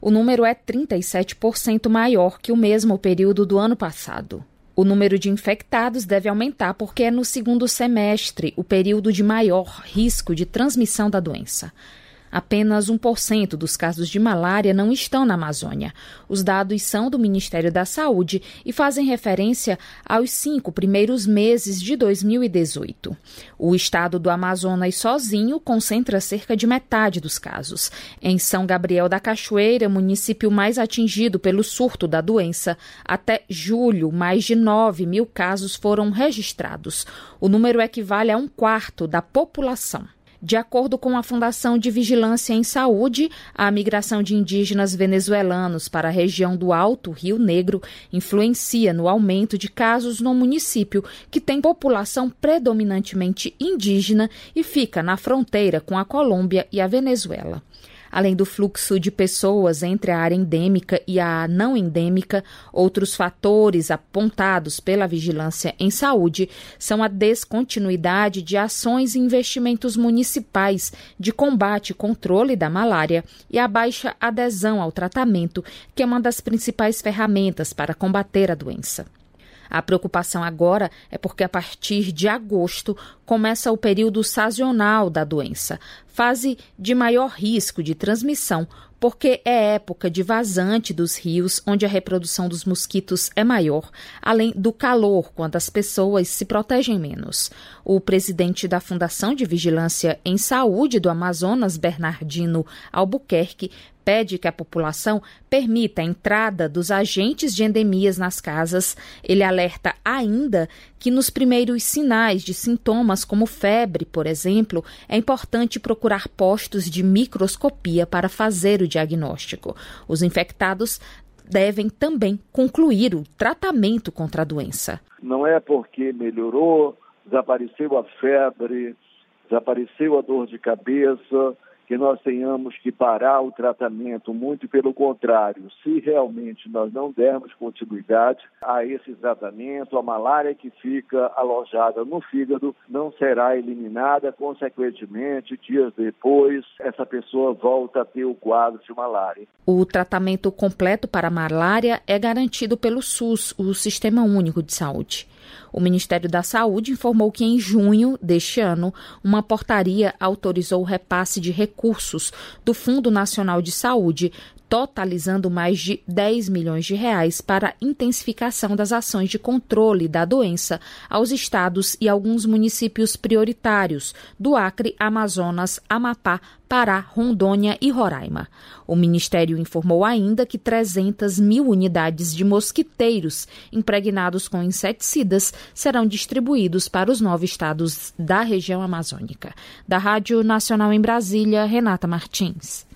O número é 37% maior que o mesmo período do ano passado. O número de infectados deve aumentar porque é no segundo semestre o período de maior risco de transmissão da doença. Apenas 1% dos casos de malária não estão na Amazônia. Os dados são do Ministério da Saúde e fazem referência aos 5 primeiros meses de 2018. O estado do Amazonas sozinho concentra cerca de metade dos casos. Em São Gabriel da Cachoeira, município mais atingido pelo surto da doença, até julho, mais de 9 mil casos foram registrados. O número equivale a 1/4 da população. De acordo com a Fundação de Vigilância em Saúde, a migração de indígenas venezuelanos para a região do Alto Rio Negro influencia no aumento de casos no município, que tem população predominantemente indígena e fica na fronteira com a Colômbia e a Venezuela. Além do fluxo de pessoas entre a área endêmica e a não endêmica, outros fatores apontados pela Vigilância em Saúde são a descontinuidade de ações e investimentos municipais de combate e controle da malária e a baixa adesão ao tratamento, que é uma das principais ferramentas para combater a doença. A preocupação agora é porque a partir de agosto começa o período sazonal da doença, fase de maior risco de transmissão, porque é época de vazante dos rios, onde a reprodução dos mosquitos é maior, além do calor, quando as pessoas se protegem menos. O presidente da Fundação de Vigilância em Saúde do Amazonas, Bernardino Albuquerque, pede que a população permita a entrada dos agentes de endemias nas casas. Ele alerta ainda que nos primeiros sinais de sintomas, como febre, por exemplo, é importante procurar postos de microscopia para fazer o diagnóstico. Os infectados devem também concluir o tratamento contra a doença. Não é porque melhorou, desapareceu a febre, desapareceu a dor de cabeça, que nós tenhamos que parar o tratamento, muito pelo contrário. Se realmente nós não dermos continuidade a esse tratamento, a malária que fica alojada no fígado não será eliminada, consequentemente, dias depois, essa pessoa volta a ter o quadro de malária. O tratamento completo para a malária é garantido pelo SUS, o Sistema Único de Saúde. O Ministério da Saúde informou que em junho deste ano, uma portaria autorizou o repasse de recursos do Fundo Nacional de Saúde, totalizando mais de 10 milhões de reais para a intensificação das ações de controle da doença aos estados e alguns municípios prioritários do Acre, Amazonas, Amapá, Pará, Rondônia e Roraima. O Ministério informou ainda que 300 mil unidades de mosquiteiros impregnados com inseticidas serão distribuídos para os 9 estados da região amazônica. Da Rádio Nacional em Brasília, Renata Martins.